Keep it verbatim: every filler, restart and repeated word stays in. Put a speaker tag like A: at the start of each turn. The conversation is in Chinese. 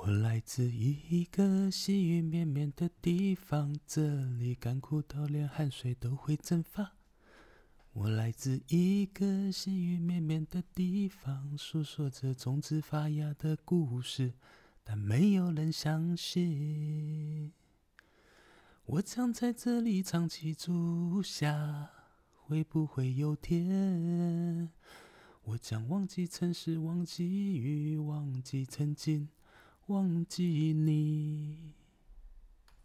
A: 我来自一个细雨绵绵的地方，这里干枯到连汗水都会蒸发。我来自一个细雨绵绵的地方，诉说着种子发芽的故事，但没有人相信。我将在这里长期住下，会不会有天，我将忘记城市，忘记雨，忘记曾经，忘记你。